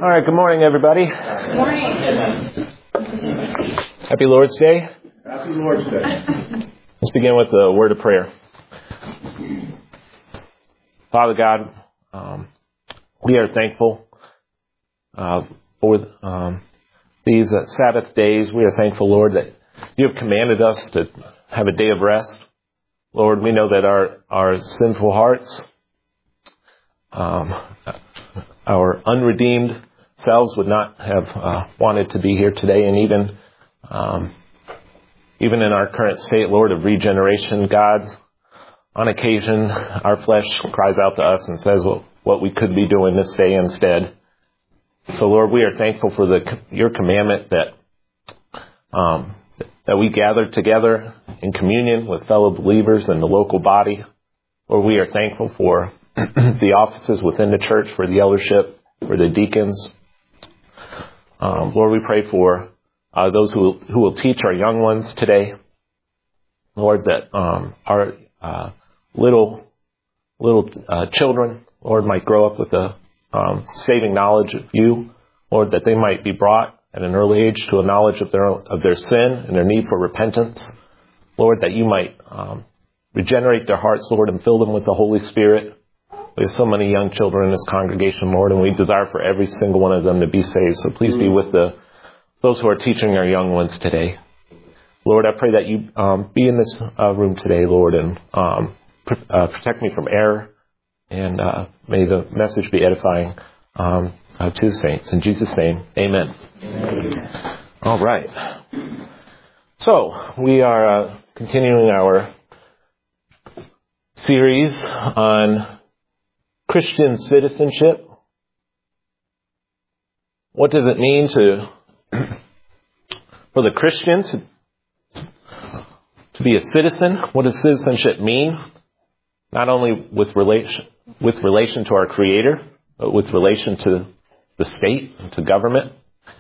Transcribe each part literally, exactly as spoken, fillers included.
All right, good morning, everybody. Good morning. Happy Lord's Day. Happy Lord's Day. Let's begin with a word of prayer. Father God, um, we are thankful uh, for um, these uh, Sabbath days. We are thankful, Lord, that you have commanded us to have a day of rest. Lord, we know that our, our sinful hearts, um, our unredeemed selves would not have uh, wanted to be here today, and even um, even in our current state, Lord, of regeneration, God, on occasion, our flesh cries out to us and says well, what we could be doing this day instead. So, Lord, we are thankful for the your commandment that um, that we gather together in communion with fellow believers in the local body. Lord, we are thankful for the offices within the church, for the eldership, for the deacons. Um, Lord, we pray for uh, those who who will teach our young ones today. Lord, that um, our uh, little little uh, children, Lord, might grow up with a um, saving knowledge of you. Lord, that they might be brought at an early age to a knowledge of their of their sin and their need for repentance. Lord, that you might um, regenerate their hearts, Lord, and fill them with the Holy Spirit. We have so many young children in this congregation, Lord, and we desire for every single one of them to be saved. So please be with the those who are teaching our young ones today. Lord, I pray that you um, be in this uh, room today, Lord, and um, pr- uh, protect me from error, and uh, may the message be edifying um, uh, to the saints. In Jesus' name, amen. Amen. All right. So we are uh, continuing our series on Christian citizenship. What does it mean to for the Christian to, to be a citizen? What does citizenship mean? Not only with relation with relation to our Creator, but with relation to the state and to government.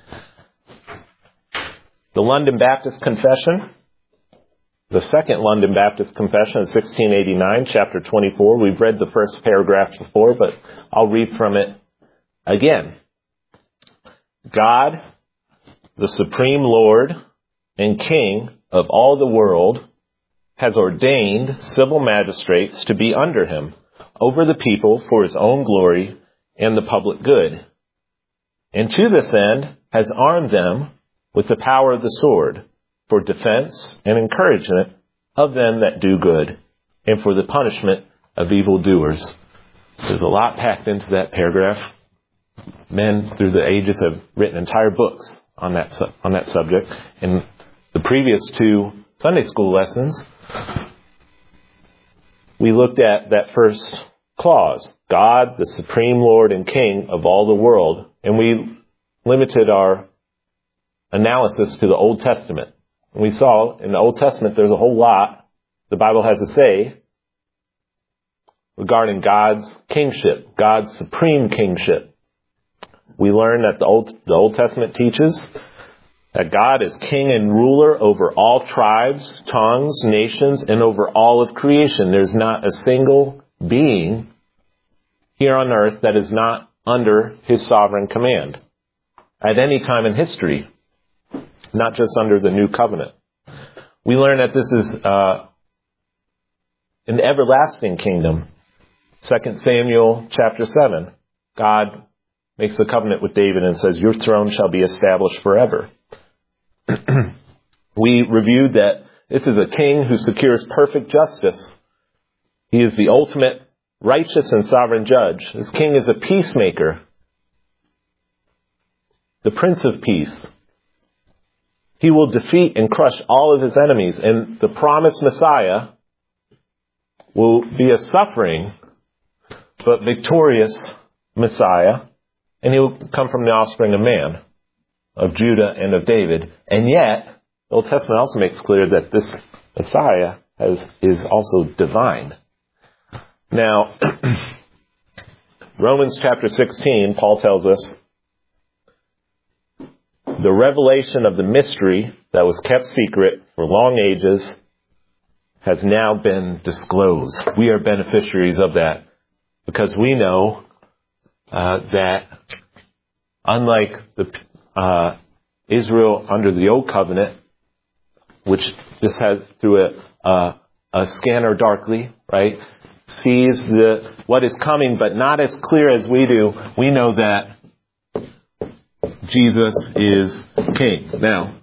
The London Baptist Confession, the Second London Baptist Confession of sixteen eighty-nine, chapter twenty-four. We've read the first paragraph before, but I'll read from it again. God, the Supreme Lord and King of all the world, has ordained civil magistrates to be under him, over the people for his own glory and the public good. And to this end has armed them with the power of the sword, for defense and encouragement of them that do good, and for the punishment of evildoers. There's a lot packed into that paragraph. Men through the ages have written entire books on that su- on that subject. In the previous two Sunday school lessons, we looked at that first clause, God, the Supreme Lord and King of all the world, and we limited our analysis to the Old Testament. And we saw in the Old Testament there's a whole lot the Bible has to say regarding God's kingship, God's supreme kingship. We learn that the Old, the Old Testament teaches that God is king and ruler over all tribes, tongues, nations, and over all of creation. There's not a single being here on earth that is not under his sovereign command at any time in history, not just under the new covenant. We learn that this is uh, an everlasting kingdom. Second Samuel chapter seven, God makes a covenant with David and says, your throne shall be established forever. We reviewed that this is a king who secures perfect justice. He is the ultimate righteous and sovereign judge. This king is a peacemaker, the Prince of Peace. He will defeat and crush all of his enemies, and the promised Messiah will be a suffering but victorious Messiah. And he will come from the offspring of man, of Judah and of David. And yet, the Old Testament also makes clear that this Messiah has, is also divine. Now, Romans chapter sixteen, Paul tells us, the revelation of the mystery that was kept secret for long ages has now been disclosed. We are beneficiaries of that because we know uh, that unlike the uh, Israel under the old covenant, which this has through a, a, a scanner darkly, right, sees the what is coming, but not as clear as we do. We know that Jesus is King. Now,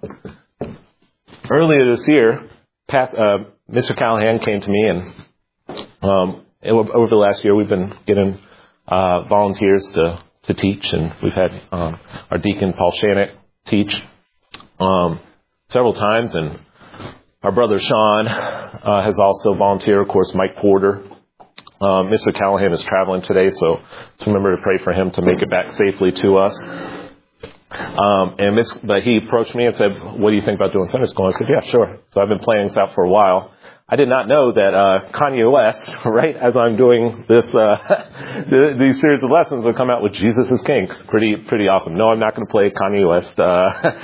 earlier this year, past, uh, Mister Callahan came to me, and um, over the last year, we've been getting uh, volunteers to, to teach, and we've had um, our deacon Paul Shannock teach um, several times, and our brother Sean uh, has also volunteered. Of course, Mike Porter. Um, Mister Callahan is traveling today, so let's remember to pray for him to make it back safely to us. Um, and Miss, but he approached me and said, "What do you think about doing Sunday school?" I said, "Yeah, sure." So I've been playing this out for a while. I did not know that uh, Kanye West, right as I'm doing this, uh, these series of lessons, would come out with Jesus is King. Pretty, pretty awesome. No, I'm not going to play Kanye West. Uh,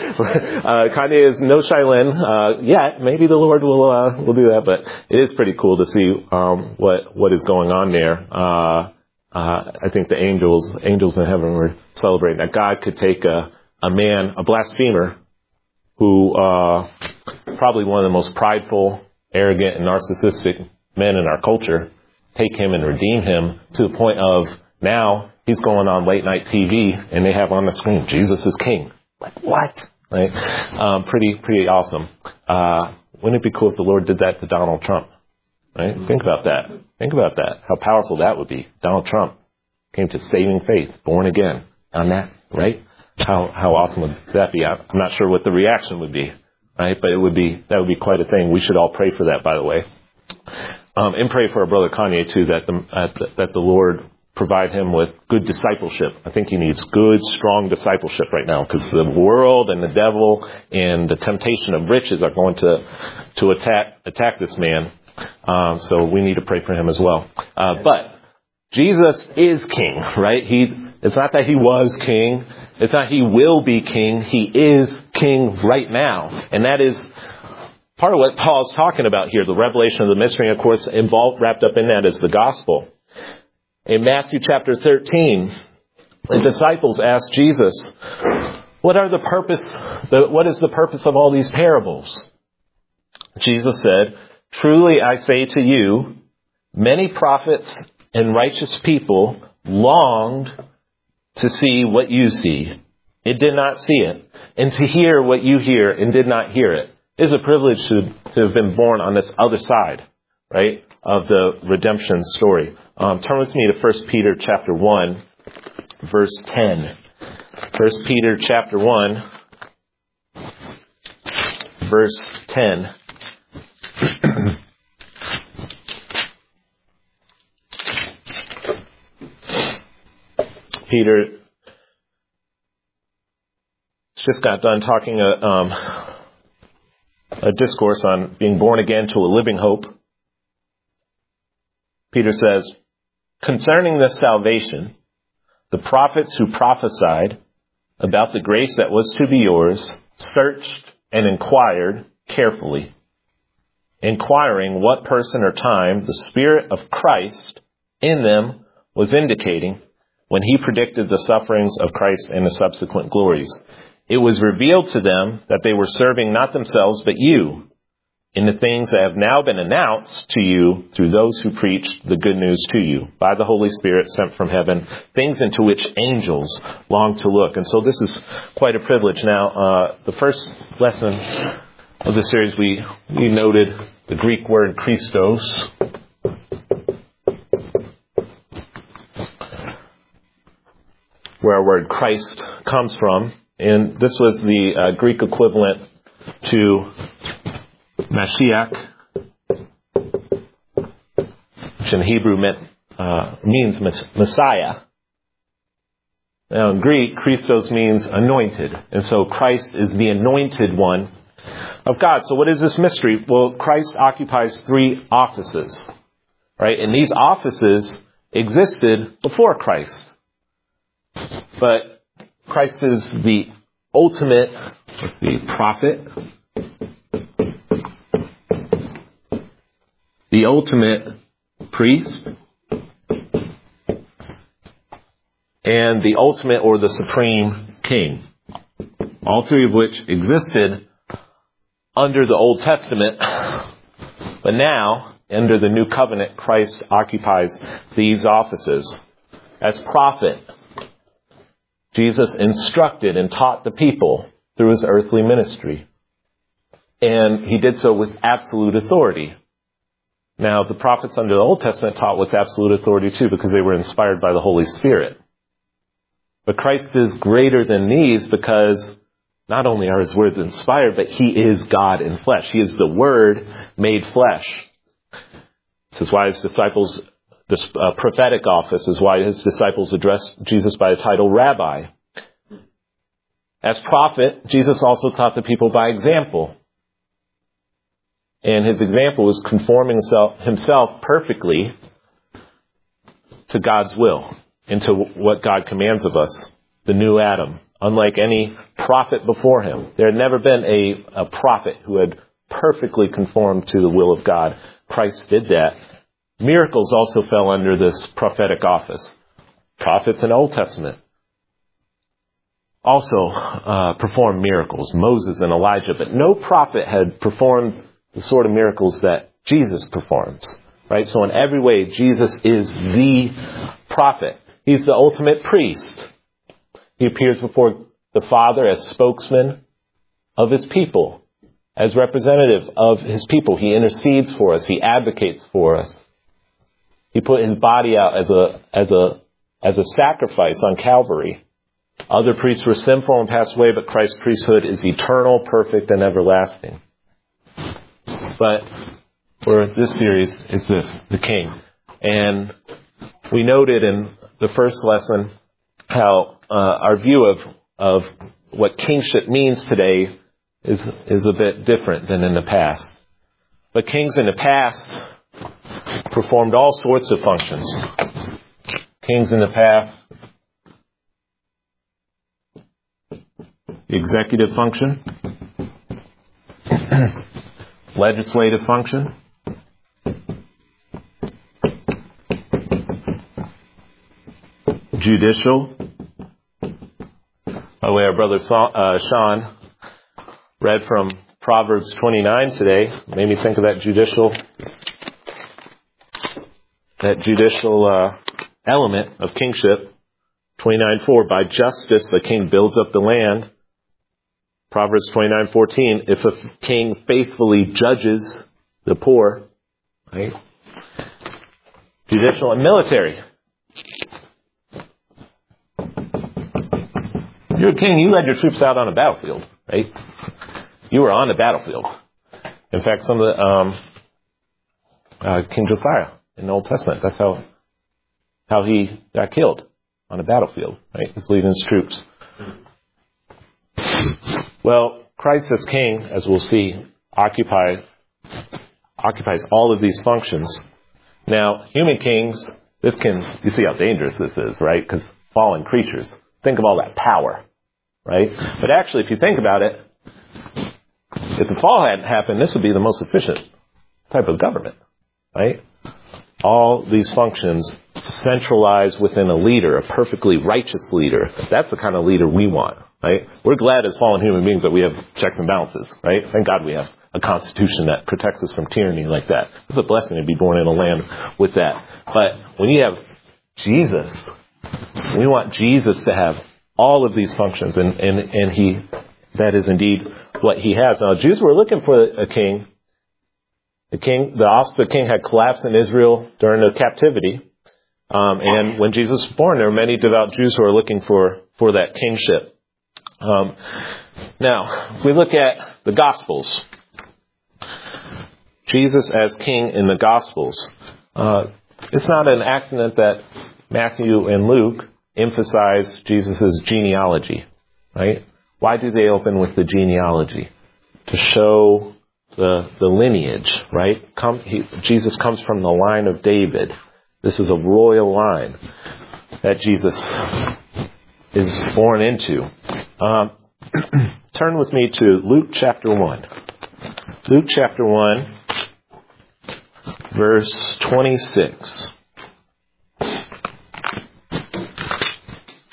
uh, Kanye is no Shailin uh, yet. Maybe the Lord will uh, will do that, but it is pretty cool to see um, what what is going on there. Uh, uh, I think the angels, angels in heaven, were celebrating that God could take a, a man, a blasphemer, who uh, probably one of the most prideful, arrogant, and narcissistic men in our culture, take him and redeem him to the point of now he's going on late night T V and they have on the screen, Jesus is King. Like, what? Right? Um, pretty, pretty awesome. Uh, wouldn't it be cool if the Lord did that to Donald Trump? Right? Think about that. Think about that. How powerful that would be. Donald Trump came to saving faith, born again on that, right? How, how awesome would that be? I'm not sure what the reaction would be. Right, but it would be that would be quite a thing. We should all pray for that, by the way, um, and pray for our brother Kanye too. That the, uh, that the Lord provide him with good discipleship. I think he needs good, strong discipleship right now, because the world and the devil and the temptation of riches are going to to attack attack this man. Um, so we need to pray for him as well. Uh, but Jesus is King, right? He. It's not that he was king. It's not he will be king. He is king right now. And that is part of what Paul's talking about here, the revelation of the mystery. And of course, involved, wrapped up in that is the gospel. In Matthew chapter thirteen, the disciples asked Jesus, what are the purpose, the, what is the purpose of all these parables? Jesus said, truly I say to you, many prophets and righteous people longed to see what you see, it did not see it, and to hear what you hear, and did not hear it. It is a privilege to, to have been born on this other side, right, of the redemption story. Um, turn with me to First Peter chapter one, verse ten. First Peter chapter one, verse ten. Peter just got done talking a, um, a discourse on being born again to a living hope. Peter says, concerning this salvation, the prophets who prophesied about the grace that was to be yours searched and inquired carefully, inquiring what person or time the Spirit of Christ in them was indicating when he predicted the sufferings of Christ and the subsequent glories. It was revealed to them that they were serving not themselves but you in the things that have now been announced to you through those who preached the good news to you by the Holy Spirit sent from heaven, things into which angels long to look. And so this is quite a privilege. Now, uh, the first lesson of the series, we, we noted the Greek word Christos. Where our word Christ comes from. And this was the uh, Greek equivalent to Mashiach, which in Hebrew meant, uh, means Messiah. Now in Greek, Christos means anointed. And so Christ is the anointed one of God. So what is this mystery? Well, Christ occupies three offices, right? And these offices existed before Christ. But Christ is the ultimate, the prophet, the ultimate priest, and the ultimate or the supreme king. All three of which existed under the Old Testament, but now, under the New Covenant, Christ occupies these offices. As prophet, Jesus instructed and taught the people through his earthly ministry. And he did so with absolute authority. Now, the prophets under the Old Testament taught with absolute authority too, because they were inspired by the Holy Spirit. But Christ is greater than these because not only are his words inspired, but he is God in flesh. He is the Word made flesh. This is why his disciples, this uh, prophetic office is why his disciples addressed Jesus by the title Rabbi. As prophet, Jesus also taught the people by example. And his example was conforming himself, himself perfectly to God's will and to what God commands of us, the new Adam. Unlike any prophet before him, there had never been a, a prophet who had perfectly conformed to the will of God. Christ did that. Miracles also fell under this prophetic office. Prophets in the Old Testament also uh, performed miracles, Moses and Elijah, but no prophet had performed the sort of miracles that Jesus performs. Right? So in every way, Jesus is the prophet. He's the ultimate priest. He appears before the Father as spokesman of his people, as representative of his people. He intercedes for us. He advocates for us. He put his body out as a as a as a sacrifice on Calvary. Other priests were sinful and passed away, but Christ's priesthood is eternal, perfect, and everlasting. But for this series, it's this, the King. And we noted in the first lesson how uh, our view of of what kingship means today is is a bit different than in the past. But kings in the past performed all sorts of functions. Kings in the past, the executive function, legislative function, judicial. By the way, our brother uh, Sean read from Proverbs twenty-nine today. Made me think of that judicial, that judicial uh, element of kingship. twenty-nine four, by justice the king builds up the land. Proverbs twenty-nine fourteen, if a king faithfully judges the poor, right? Judicial and military. You're a king, you led your troops out on a battlefield, right? You were on the battlefield. In fact, some of the, um, uh, King Josiah in the Old Testament, that's how, how he got killed on a battlefield, right? He's leading his troops. Well, Christ as king, as we'll see, occupy, occupies all of these functions. Now, human kings, this can, you see how dangerous this is, right? Because fallen creatures, think of all that power, right? But actually, if you think about it, if the fall hadn't happened, this would be the most efficient type of government, right? All these functions centralized within a leader, a perfectly righteous leader. That's the kind of leader we want, right? We're glad as fallen human beings that we have checks and balances, right? Thank God we have a constitution that protects us from tyranny like that. It's a blessing to be born in a land with that. But when you have Jesus, we want Jesus to have all of these functions, and, and, and he, that is indeed what he has. Now, Jews were looking for a king. The king, the office of the king had collapsed in Israel during the captivity. Um, and when Jesus was born, there were many devout Jews who were looking for, for that kingship. Um, now, if we look at the Gospels, Jesus as king in the Gospels, uh, it's not an accident that Matthew and Luke emphasize Jesus' genealogy, right? Why do they open with the genealogy? To show the the lineage, right? Come, he, Jesus comes from the line of David. This is a royal line that Jesus is born into. Um, turn with me to Luke chapter one. Luke chapter one, verse twenty-six.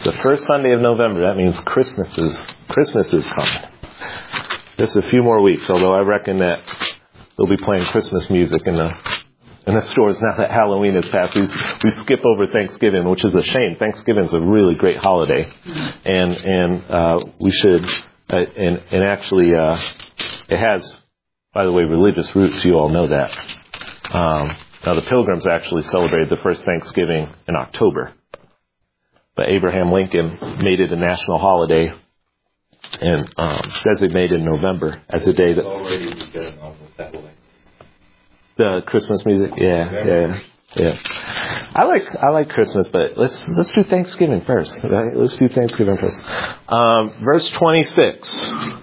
the first Sunday of November. That means Christmas is, Christmas is coming. Just a few more weeks, although I reckon that they'll be playing Christmas music in the in the stores now that Halloween is past. We, we skip over Thanksgiving, which is a shame. Thanksgiving is a really great holiday, and and uh, we should uh, and and actually uh, it has, by the way, religious roots. You all know that. Um, now the Pilgrims actually celebrated the first Thanksgiving in October, but Abraham Lincoln made it a national holiday and um, designated November as a day that. Already begun almost that way. The Christmas music, yeah, yeah, yeah. I like I like Christmas, but let's let's do Thanksgiving first. Right? Let's do Thanksgiving first. Um, verse twenty-six.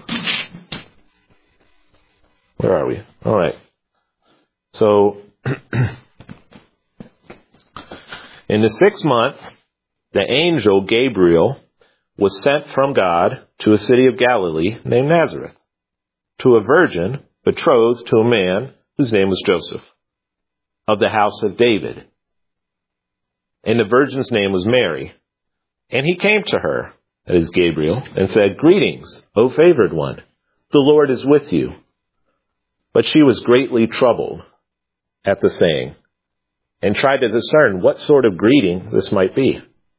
Where are we? All right. So, in the sixth month, the angel Gabriel was sent from God to a city of Galilee named Nazareth, to a virgin betrothed to a man whose name was Joseph, of the house of David. And the virgin's name was Mary. And he came to her, that is Gabriel, and said, "Greetings, O favored one, the Lord is with you." But she was greatly troubled at the saying, and tried to discern what sort of greeting this might be.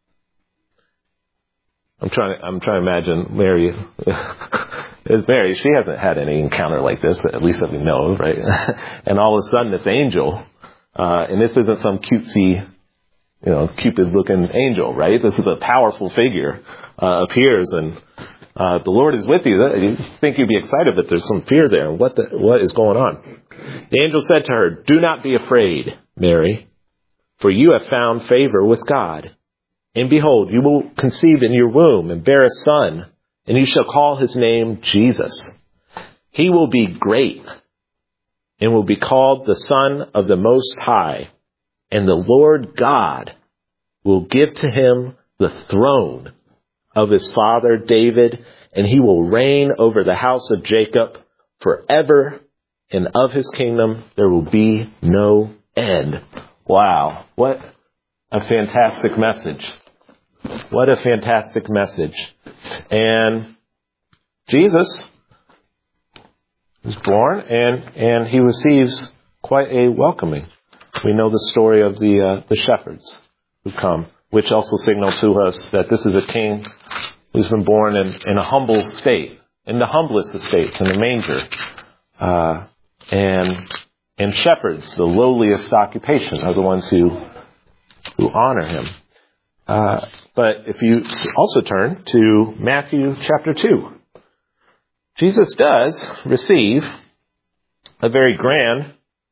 I'm trying to, I'm trying to imagine Mary. It's Mary. She hasn't had any encounter like this, at least that we know of, right? And all of a sudden, this angel, uh, and this isn't some cutesy, you know, Cupid-looking angel, right? This is a powerful figure, uh, appears, and uh, the Lord is with you. You think you'd be excited, but there's some fear there. What the, what is going on? The angel said to her, "Do not be afraid, Mary, for you have found favor with God. And behold, you will conceive in your womb and bear a son, and you shall call his name Jesus. He will be great and will be called the Son of the Most High. And the Lord God will give to him the throne of his father David, and he will reign over the house of Jacob forever, and of his kingdom there will be no end." Wow, what a fantastic message. What a fantastic message. And Jesus is born, and, and he receives quite a welcoming. We know the story of the uh, the shepherds who come, which also signal to us that this is a king who's been born in, in a humble state, in the humblest of states, in the manger. Uh, and and shepherds, the lowliest occupation, are the ones who who honor him. Uh, but if you also turn to Matthew chapter two, Jesus does receive a very grand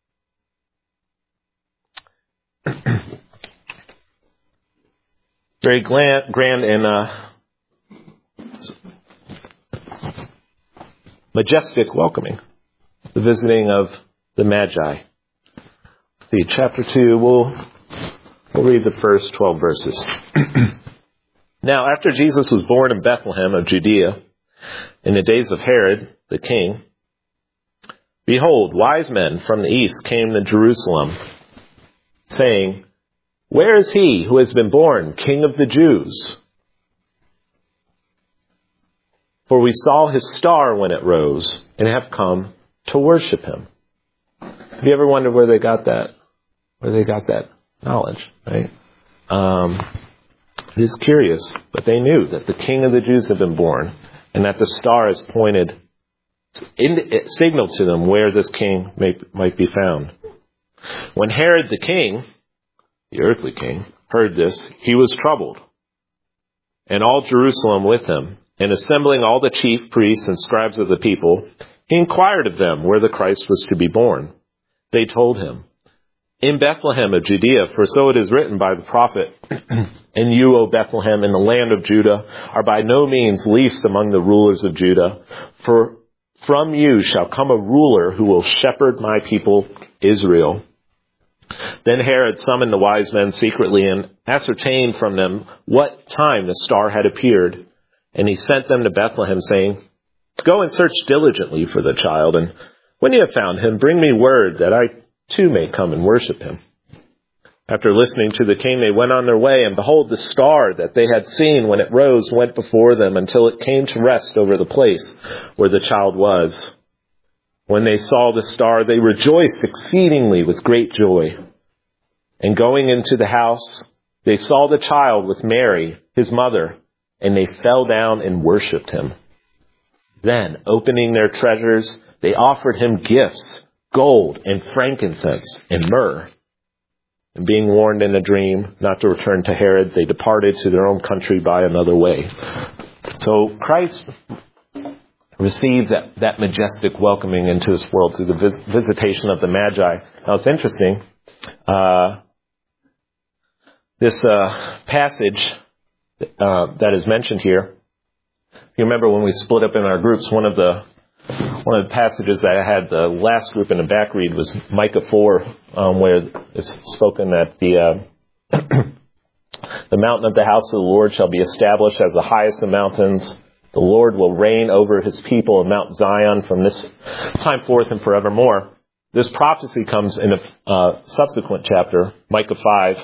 very grand, grand and uh, majestic welcoming, the visiting of the Magi. See, chapter two, we'll, we'll read the first twelve verses. Now, after Jesus was born in Bethlehem of Judea, in the days of Herod the king, behold, wise men from the east came to Jerusalem, saying, "Where is he who has been born King of the Jews? For we saw his star when it rose, and have come to worship him." Have you ever wondered where they got that? Where they got that knowledge, right? Um, it is curious, but they knew that the King of the Jews had been born, and that the star has pointed, it signaled to them where this king may, might be found. When Herod the king, the earthly king, heard this, he was troubled, and all Jerusalem with him. And assembling all the chief priests and scribes of the people, he inquired of them where the Christ was to be born. They told him, "In Bethlehem of Judea, for so it is written by the prophet, and you, O Bethlehem, in the land of Judah, are by no means least among the rulers of Judah. For from you shall come a ruler who will shepherd my people Israel." Then Herod summoned the wise men secretly and ascertained from them what time the star had appeared. And he sent them to Bethlehem, saying, "Go and search diligently for the child, and when you have found him, bring me word that I too may come and worship him." After listening to the king, they went on their way, and behold, the star that they had seen when it rose went before them until it came to rest over the place where the child was. When they saw the star, they rejoiced exceedingly with great joy. And going into the house, they saw the child with Mary, his mother, and they fell down and worshipped him. Then, opening their treasures, they offered him gifts, gold and frankincense and myrrh. And being warned in a dream not to return to Herod, they departed to their own country by another way. So Christ receives that, that majestic welcoming into this world through the vis- visitation of the Magi. Now it's interesting. Uh, this uh, passage uh, that is mentioned here, if you remember when we split up in our groups, one of the One of the passages that I had the last group in the back read was Micah four, um, where it's spoken that the uh, the mountain of the house of the Lord shall be established as the highest of mountains. The Lord will reign over his people in Mount Zion from this time forth and forevermore. This prophecy comes in a uh, subsequent chapter, Micah five.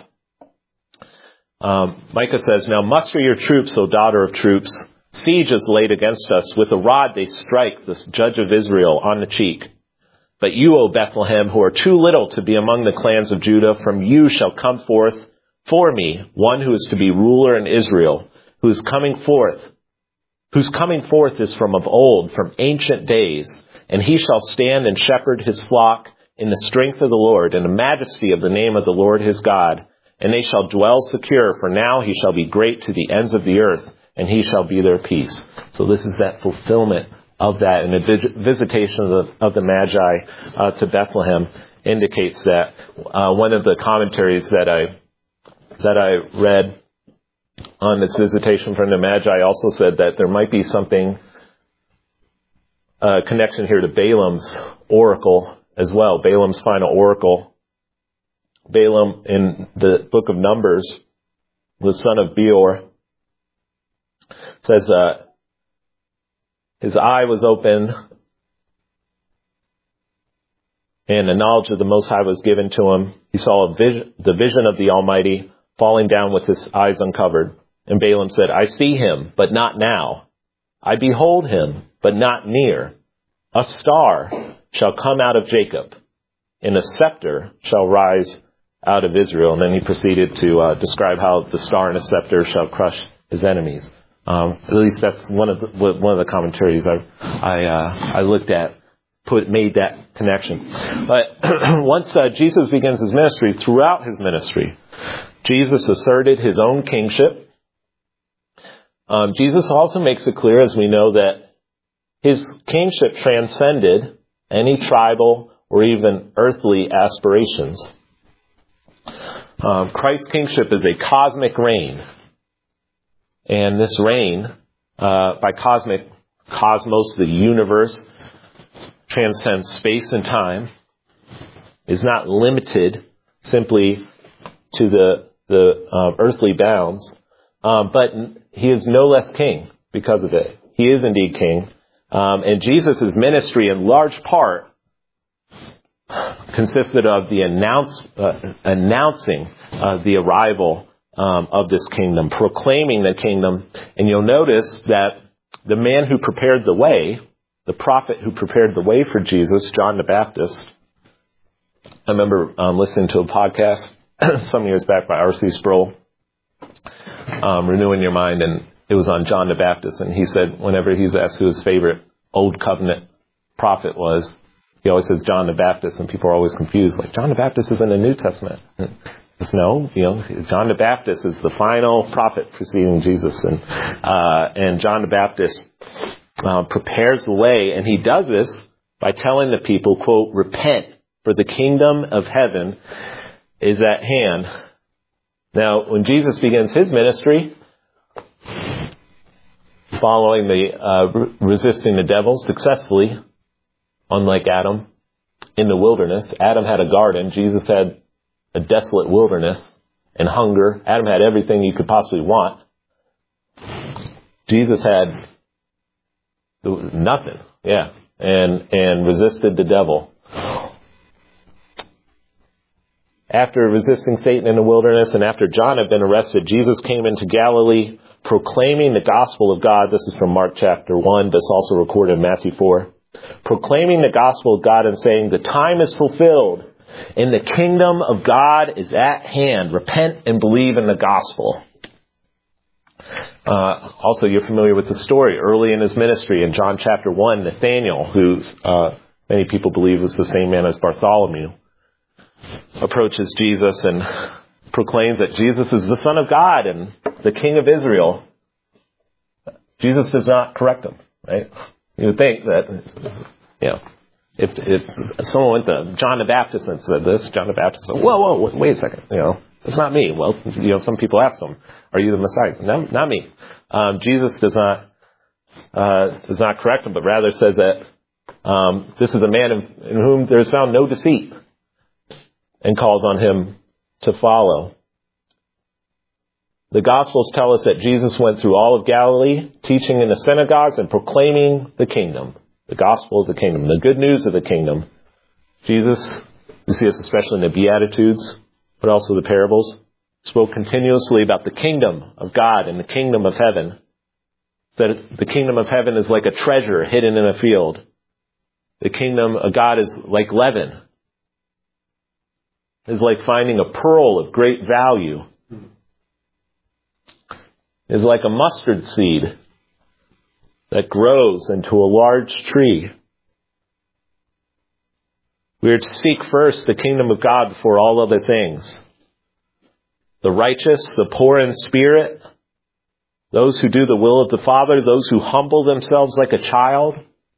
Um, Micah says, "Now muster your troops, O daughter of troops. Siege is laid against us. With a rod they strike the judge of Israel on the cheek. But you, O Bethlehem, who are too little to be among the clans of Judah, from you shall come forth for me one who is to be ruler in Israel, who is coming forth, whose coming forth is from of old, from ancient days. And he shall stand and shepherd his flock in the strength of the Lord, in the majesty of the name of the Lord his God. And they shall dwell secure, for now he shall be great to the ends of the earth, and he shall be their peace." So this is that fulfillment of that. And the visitation of the, of the Magi uh, to Bethlehem indicates that. Uh, one of the commentaries that I that I read on this visitation from the Magi also said that there might be something, uh, connection here to Balaam's oracle as well, Balaam's final oracle. Balaam, in the book of Numbers, the son of Beor, says uh, his eye was open and the knowledge of the Most High was given to him. He saw a vision, the vision of the Almighty falling down with his eyes uncovered. And Balaam said, "I see him, but not now. I behold him, but not near. A star shall come out of Jacob, and a scepter shall rise out of Israel." And then he proceeded to uh, describe how the star and a scepter shall crush his enemies. Um, at least that's one of the, one of the commentaries I I, uh, I looked at, put made that connection. But once uh, Jesus begins his ministry, throughout his ministry, Jesus asserted his own kingship. Um, Jesus also makes it clear, as we know, that his kingship transcended any tribal or even earthly aspirations. Um, Christ's kingship is a cosmic reign. And this reign, uh, by cosmic, cosmos, the universe, transcends space and time, is not limited simply to the, the uh, earthly bounds, um, but he is no less king because of it. He is indeed king. Um, and Jesus' ministry in large part consisted of the announce, uh, announcing uh, the arrival Um, of this kingdom, proclaiming the kingdom. And you'll notice that the man who prepared the way, the prophet who prepared the way for Jesus, John the Baptist, I remember um, listening to a podcast some years back by R C Sproul, um, Renewing Your Mind, and it was on John the Baptist. And he said whenever he's asked who his favorite Old Covenant prophet was, he always says John the Baptist, and people are always confused, like, John the Baptist is in the New Testament. No, you know, John the Baptist is the final prophet preceding Jesus, and uh, and John the Baptist uh, prepares the way, and he does this by telling the people, quote, "Repent, for the kingdom of heaven is at hand." Now, when Jesus begins his ministry, following the uh, re- resisting the devil successfully, unlike Adam in the wilderness, Adam had a garden, Jesus had a desolate wilderness and hunger. Adam had everything you could possibly want. Jesus had nothing, yeah, and and resisted the devil. After resisting Satan in the wilderness and after John had been arrested, Jesus came into Galilee proclaiming the gospel of God. This is from Mark chapter one, but it's also recorded in Matthew four. Proclaiming the gospel of God and saying, the time is fulfilled and the kingdom of God is at hand. Repent and believe in the gospel. Uh, also, you're familiar with the story early in his ministry in John chapter one, Nathanael, who uh, many people believe was the same man as Bartholomew, approaches Jesus and proclaims that Jesus is the Son of God and the King of Israel. Jesus does not correct him, right? You would think that, you know, if, if someone went to John the Baptist and said this, John the Baptist said, whoa, whoa, wait a second, you know, it's not me. Well, you know, some people ask him, are you the Messiah? No, not me. Um, Jesus does not, uh, does not correct him, but rather says that, um, this is a man in, in whom there is found no deceit, and calls on him to follow. The Gospels tell us that Jesus went through all of Galilee, teaching in the synagogues and proclaiming the kingdom. The gospel of the kingdom, the good news of the kingdom. Jesus, we see this especially in the Beatitudes, but also the parables, spoke continuously about the kingdom of God and the kingdom of heaven. That the kingdom of heaven is like a treasure hidden in a field. The kingdom of God is like leaven. Is like finding a pearl of great value. Is like a mustard seed that grows into a large tree. We are to seek first the kingdom of God before all other things. The righteous, the poor in spirit, those who do the will of the Father, those who humble themselves like a child,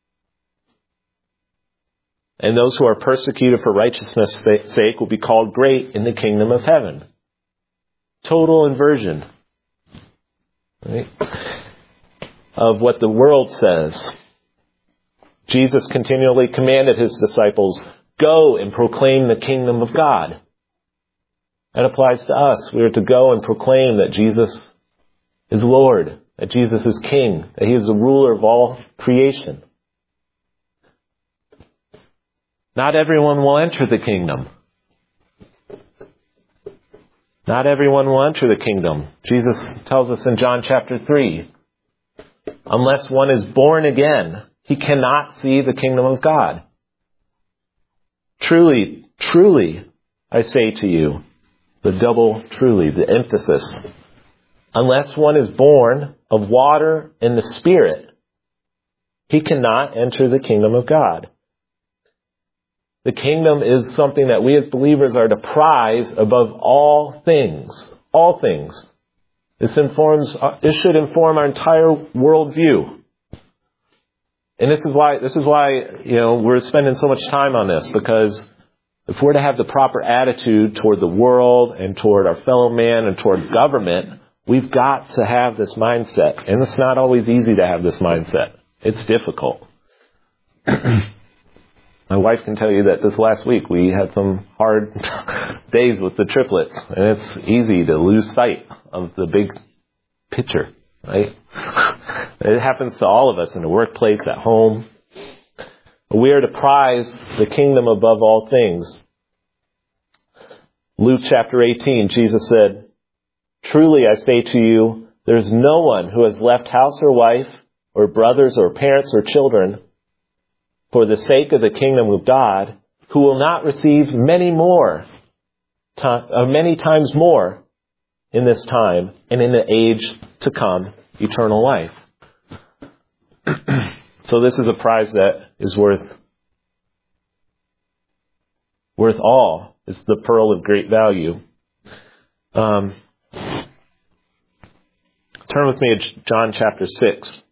and those who are persecuted for righteousness' sake will be called great in the kingdom of heaven. Total inversion, right, of what the world says. Jesus continually commanded his disciples, go and proclaim the kingdom of God. That applies to us. We are to go and proclaim that Jesus is Lord, that Jesus is King, that he is the ruler of all creation. Not everyone will enter the kingdom. Not everyone will enter the kingdom. Jesus tells us in John chapter three, unless one is born again, he cannot see the kingdom of God. Truly, truly, I say to you, the double truly, the emphasis, unless one is born of water and the Spirit, he cannot enter the kingdom of God. The kingdom is something that we as believers are to prize above all things. All things. This informs, this should inform our entire worldview. And this is why, this is why, you know, we're spending so much time on this, because if we're to have the proper attitude toward the world and toward our fellow man and toward government, we've got to have this mindset. And it's not always easy to have this mindset. It's difficult. My wife can tell you that this last week we had some hard days with the triplets, and it's easy to lose sight of the big picture, right? It happens to all of us in the workplace, at home. We are to prize the kingdom above all things. Luke chapter eighteen, Jesus said, truly I say to you, there's no one who has left house or wife, or brothers or parents or children, for the sake of the kingdom of God, who will not receive many more, uh, many times more in this time and in the age to come, eternal life. So this is a prize that is worth, worth all. It's the pearl of great value. Um, turn with me to John chapter six.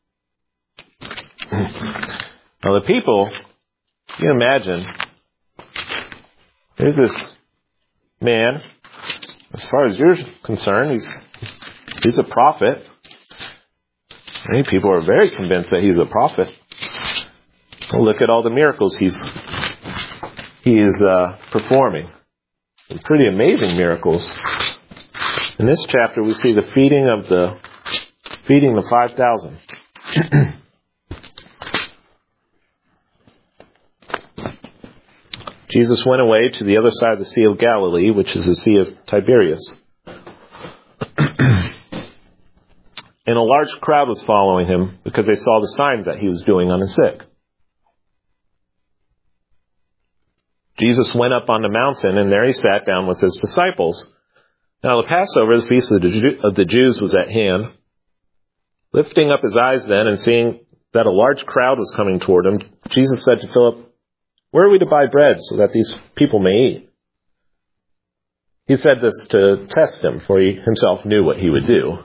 Now the people, you can imagine, there's this man, as far as you're concerned, he's he's a prophet. Many people are very convinced that he's a prophet. Well, look at all the miracles he's he is uh, performing. Some pretty amazing miracles. In this chapter, we see the feeding of the feeding the five thousand. Jesus went away to the other side of the Sea of Galilee, which is the Sea of Tiberias. And a large crowd was following him because they saw the signs that he was doing on the sick. Jesus went up on the mountain, and there he sat down with his disciples. Now the Passover, the feast of the Jews, was at hand. Lifting up his eyes then, and seeing that a large crowd was coming toward him, Jesus said to Philip, "Where are we to buy bread so that these people may eat?" He said this to test him, for he himself knew what he would do.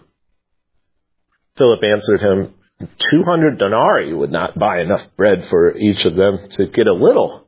Philip answered him, two hundred denarii would not buy enough bread for each of them to get a little.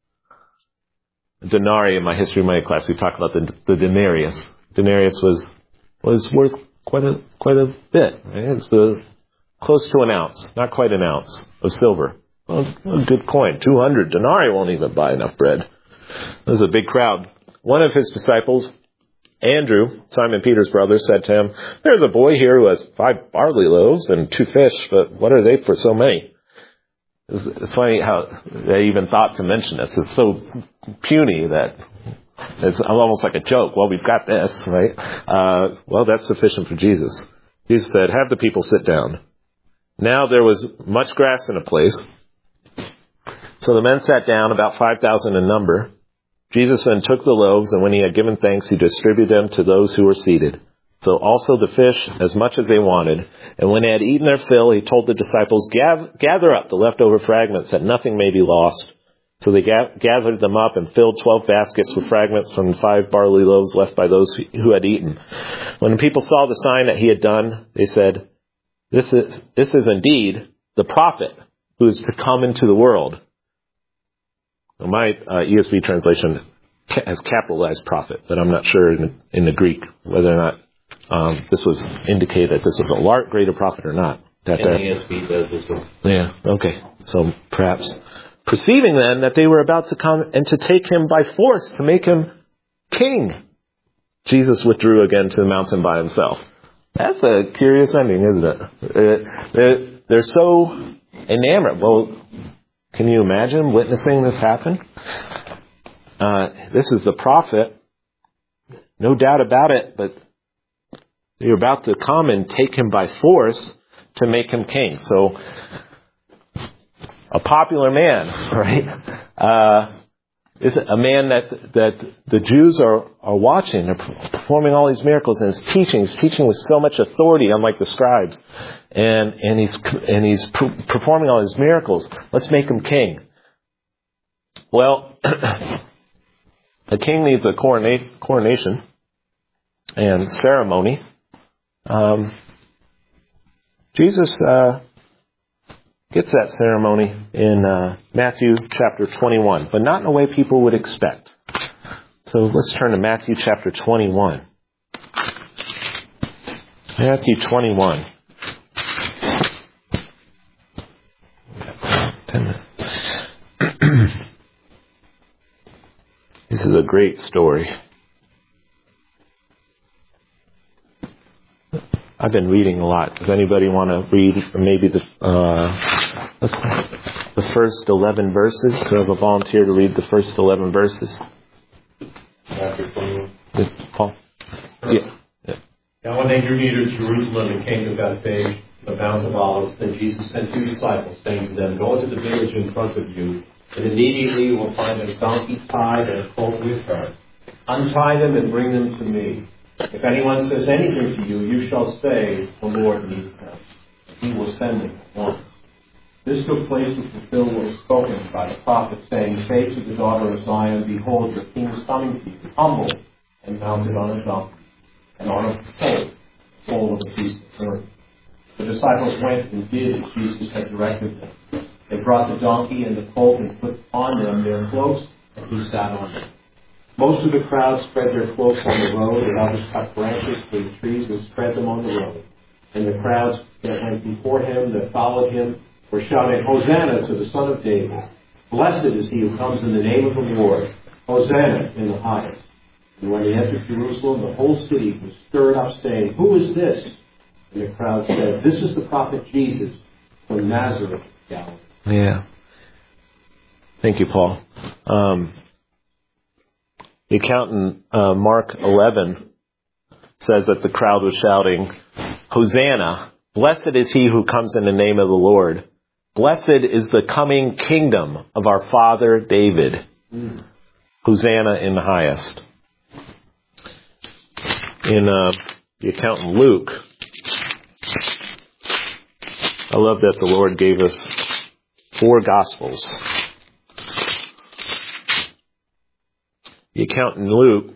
Denarii, in my history of money class, we talked about the, the denarius. Denarius was was worth quite a quite a bit. Right? It's a, close to an ounce, not quite an ounce of silver. Well, a good coin. two hundred denarii won't even buy enough bread. There's a big crowd. One of his disciples, Andrew, Simon Peter's brother, said to him, "There's a boy here who has five barley loaves and two fish, but what are they for so many?" It's, it's funny how they even thought to mention this. It's so puny that it's almost like a joke. Well, we've got this, right? Uh, well, that's sufficient for Jesus. Jesus said, "Have the people sit down." Now there was much grass in the place. So the men sat down, about five thousand in number. Jesus then took the loaves, and when he had given thanks, he distributed them to those who were seated. So also the fish, as much as they wanted. And when they had eaten their fill, he told the disciples, "Gather up the leftover fragments, that nothing may be lost." So they gathered them up and filled twelve baskets with fragments from the five barley loaves left by those who had eaten. When the people saw the sign that he had done, they said, This is, this is indeed the prophet who is to come into the world. My uh, E S V translation has capitalized prophet, but I'm not sure in, in the Greek whether or not um, this was indicated that this was a large, greater prophet or not. That, and the E S V does as well. Yeah, okay. So perhaps perceiving then that they were about to come and to take him by force to make him king, Jesus withdrew again to the mountain by himself. That's a curious ending, isn't it? They're, they're so enamored. Well, can you imagine witnessing this happen? Uh, this is the prophet, no doubt about it, but they're about to come and take him by force to make him king. So, a popular man, right? Uh, is a man that that the Jews are, are watching. They're performing all these miracles, and his teaching, he's teaching with so much authority, unlike the scribes. And and he's and he's performing all these miracles. Let's make him king. Well, a king needs a coronate, coronation and ceremony. Um, Jesus uh, gets that ceremony in uh, Matthew chapter twenty-one, but not in a way people would expect. So let's turn to Matthew chapter twenty-one. Matthew twenty-one. This is a great story. I've been reading a lot. Does anybody want to read maybe the uh, the first eleven verses? Do I have a volunteer to read the first eleven verses? Chapter twenty-one. Paul? Yeah. yeah. Now when they drew near to Jerusalem and came to Bethphage, the Mount of Olives, then Jesus sent two disciples, saying to them, "Go into the village in front of you, and immediately you will find a donkey tied and a colt with her. Untie them and bring them to me. If anyone says anything to you, you shall say, 'The Lord needs them.' He will send them at once." This took place to fulfill what was spoken by the prophet, saying, "Say to the daughter of Zion, Behold, your king is coming to you, humble and mounted on a donkey, and on a colt, full of a beast of burden." The disciples went and did as Jesus had directed them. They brought the donkey and the colt and put on them their cloaks, and he sat on them. Most of the crowd spread their cloaks on the road, and others cut branches from the trees and spread them on the road. And the crowds that went before him, that followed him, were shouting, "Hosanna to the Son of David! Blessed is he who comes in the name of the Lord! Hosanna in the highest!" And when they entered Jerusalem, the whole city was stirred up, saying, "Who is this?" And the crowd said, "This is the prophet Jesus from Nazareth, Galilee." Yeah. Thank you, Paul. Um, The account in uh, Mark eleven says that the crowd was shouting, Hosanna, blessed is he who comes in the name of the Lord. Blessed is the coming kingdom of our father David. Mm. Hosanna in the highest. In uh, the account in Luke, I love that the Lord gave us four Gospels. The account in Luke,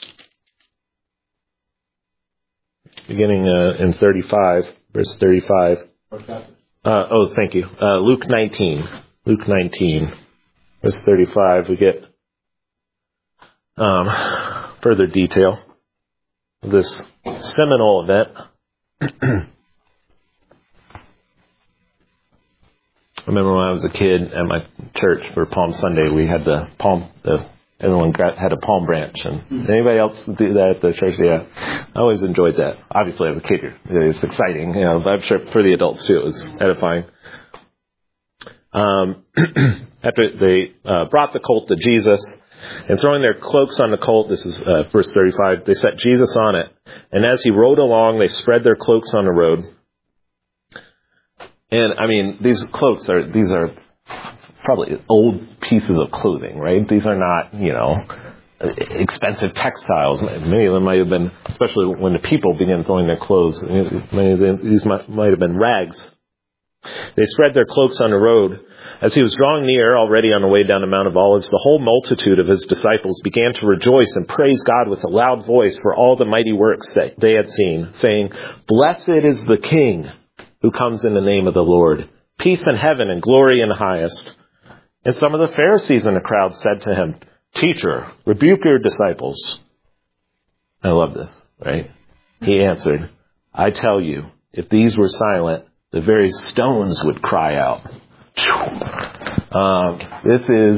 beginning uh, in thirty-five, verse thirty-five. Uh, oh, thank you. Uh, Luke nineteen. Luke nineteen, verse thirty-five. We get um, further detail of this seminal event. I remember when I was a kid at my church for Palm Sunday, we had the palm, the, everyone got, had a palm branch. And anybody else do that at the church? Yeah. I always enjoyed that. Obviously, as a kid, it was exciting. You know, but I'm sure for the adults too, it was edifying. Um, after they uh, brought the colt to Jesus and throwing their cloaks on the colt, this is uh, verse thirty-five, they set Jesus on it. And as he rode along, they spread their cloaks on the road. And, I mean, these cloaks are, these are probably old pieces of clothing, right? These are not, you know, expensive textiles. Many of them might have been, especially when the people began throwing their clothes, many of them, these might, might have been rags. They spread their cloaks on the road. As he was drawing near, already on the way down the Mount of Olives, the whole multitude of his disciples began to rejoice and praise God with a loud voice for all the mighty works that they had seen, saying, Blessed is the King who comes in the name of the Lord. Peace in heaven and glory in the highest. And some of the Pharisees in the crowd said to him, Teacher, rebuke your disciples. I love this, right? He answered, I tell you, if these were silent, the very stones would cry out. Um, this is,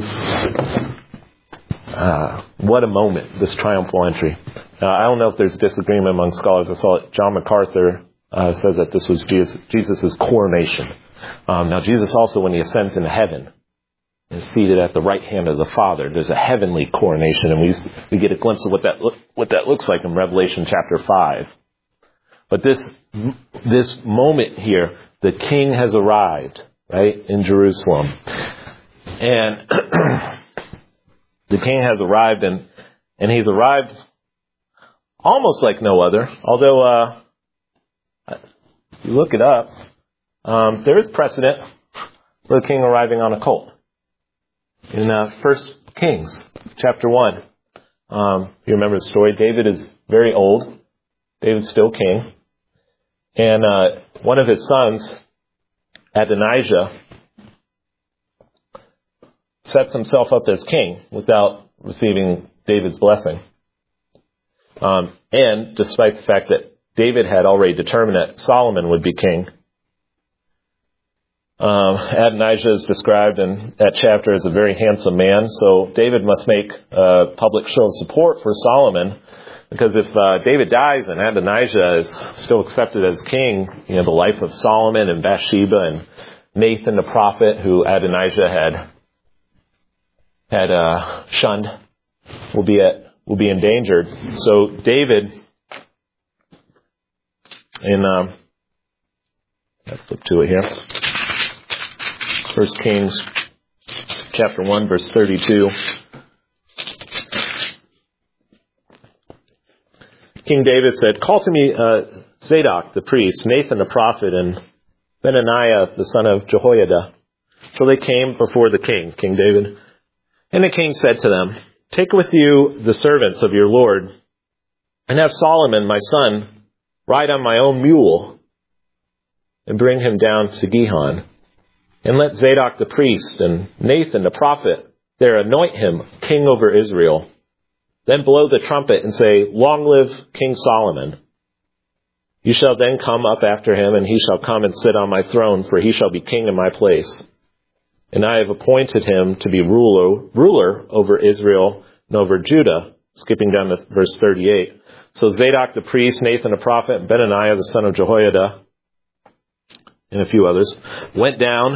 uh, what a moment, this triumphal entry. Now, I don't know if there's disagreement among scholars. I saw it. John MacArthur uh, says that this was Jesus' Jesus' coronation. Um, now, Jesus also, when he ascends into heaven, is seated at the right hand of the Father. There's a heavenly coronation, and we we get a glimpse of what that look, what that looks like in Revelation chapter five. But this this moment here, the King has arrived, right, in Jerusalem, and the King has arrived, and and he's arrived almost like no other. Although, uh, if you look it up, um, there is precedent for the King arriving on a colt. In uh, First Kings, chapter one, um, you remember the story. David is very old. David's still king. And uh, one of his sons, Adonijah, sets himself up as king without receiving David's blessing. Um, and despite the fact that David had already determined that Solomon would be king, Um, Adonijah is described in that chapter as a very handsome man, so David must make a public show of support for Solomon, because if uh, David dies and Adonijah is still accepted as king, you know, the life of Solomon and Bathsheba and Nathan the prophet, who Adonijah had had uh, shunned, will be at will be endangered. So David, in um, let's flip to it here. First Kings, chapter one, verse thirty-two. King David said, Call to me uh, Zadok the priest, Nathan the prophet, and Benaniah the son of Jehoiada. So they came before the king, King David. And the king said to them, Take with you the servants of your Lord, and have Solomon my son ride on my own mule, and bring him down to Gihon. And let Zadok the priest and Nathan the prophet there anoint him king over Israel. Then blow the trumpet and say, Long live King Solomon. You shall then come up after him, and he shall come and sit on my throne, for he shall be king in my place. And I have appointed him to be ruler, ruler over Israel and over Judah. Skipping down to verse thirty-eight. So Zadok the priest, Nathan the prophet, and Benaniah the son of Jehoiada, and a few others, went down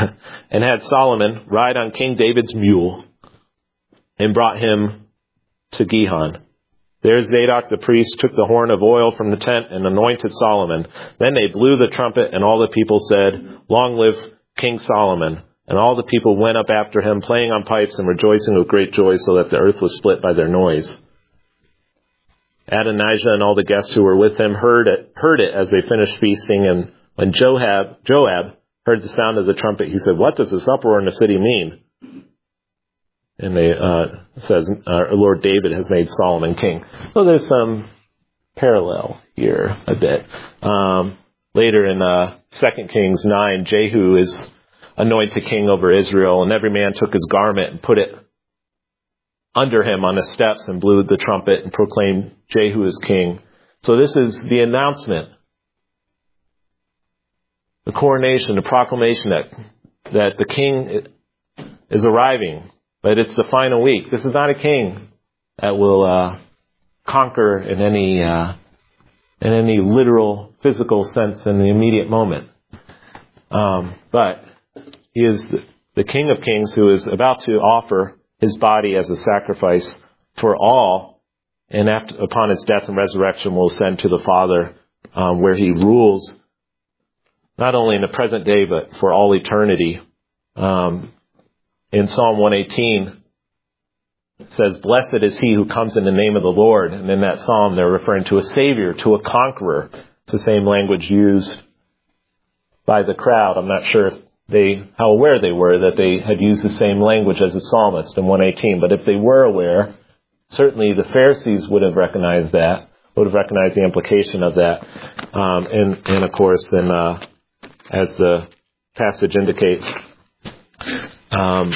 and had Solomon ride on King David's mule, and brought him to Gihon. There Zadok the priest took the horn of oil from the tent and anointed Solomon. Then they blew the trumpet, and all the people said, "Long live King Solomon." And all the people went up after him, playing on pipes and rejoicing with great joy, so that the earth was split by their noise. Adonijah and all the guests who were with him heard it, heard it as they finished feasting. And when Joab, Joab heard the sound of the trumpet, he said, "What does this uproar in the city mean?" And they, uh, says, uh, Lord David has made Solomon king. So there's some parallel here a bit. Um, later in uh, Second Kings nine, Jehu is anointed king over Israel, and every man took his garment and put it under him on the steps and blew the trumpet and proclaimed Jehu as king. So this is the announcement, the coronation, the proclamation that that the king is arriving. But it's the final week. This is not a king that will uh, conquer in any uh, in any literal, physical sense in the immediate moment. Um, but he is the, the King of Kings who is about to offer his body as a sacrifice for all, and after, upon his death and resurrection will ascend to the Father, um, where he rules not only in the present day but for all eternity. Um, In Psalm one eighteen, it says, "Blessed is he who comes in the name of the Lord." And in that psalm, they're referring to a savior, to a conqueror. It's the same language used by the crowd. I'm not sure if they, how aware they were that they had used the same language as the psalmist in one eighteen. But if they were aware, certainly the Pharisees would have recognized that, would have recognized the implication of that. Um, and, and of course, then, uh, as the passage indicates, Um,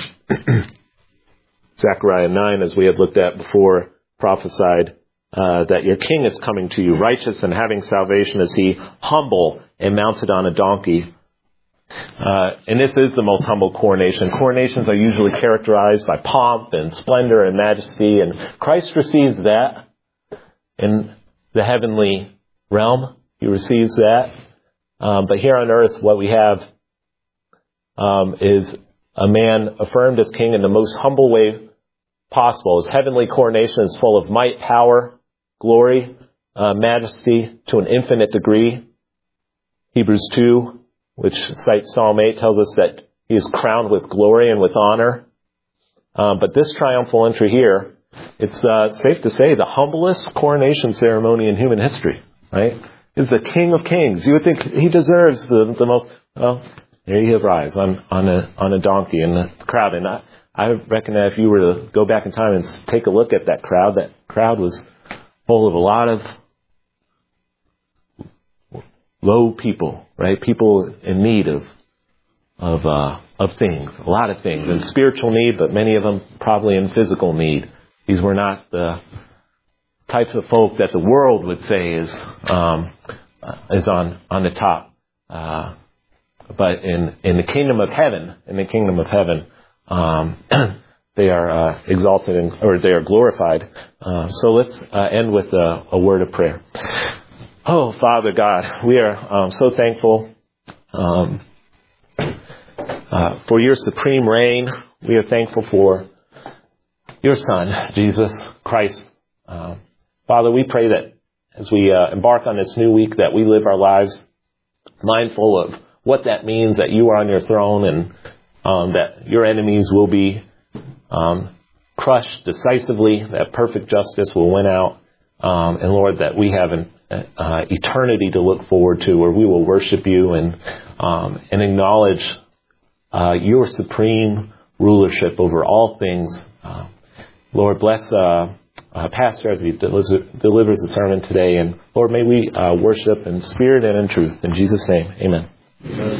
Zechariah nine, as we had looked at before, prophesied uh, that your king is coming to you, righteous and having salvation is he, humble and mounted on a donkey. Uh, and this is the most humble coronation. Coronations are usually characterized by pomp and splendor and majesty, and Christ receives that in the heavenly realm. He receives that. Um, but here on earth, what we have um, is a man affirmed as king in the most humble way possible. His heavenly coronation is full of might, power, glory, uh, majesty to an infinite degree. Hebrews two, which cites Psalm eight, tells us that he is crowned with glory and with honor. Um, but this triumphal entry here, it's uh, safe to say the humblest coronation ceremony in human history, right? Is the King of Kings. You would think he deserves the, the most, well, there he arrives on, on a on a donkey in the crowd. And I, I reckon that if you were to go back in time and take a look at that crowd, that crowd was full of a lot of low people, right? People in need of of uh, of things, a lot of things, in spiritual need, but many of them probably in physical need. These were not the types of folk that the world would say is um, is on on the top. Uh, But in, in the kingdom of heaven, in the kingdom of heaven, um, they are uh, exalted and, or they are glorified. Uh, so let's uh, end with a, a word of prayer. Oh, Father God, we are um, so thankful um, uh, for your supreme reign. We are thankful for your Son, Jesus Christ. Uh, Father, we pray that as we uh, embark on this new week, that we live our lives mindful of what that means, that you are on your throne, and um, that your enemies will be um, crushed decisively, that perfect justice will win out. Um, and Lord, that we have an uh, eternity to look forward to, where we will worship you and um, and acknowledge uh, your supreme rulership over all things. Uh, Lord, bless uh, uh, Pastor as he delivers, delivers the sermon today. And Lord, may we uh, worship in spirit and in truth. In Jesus' name, amen.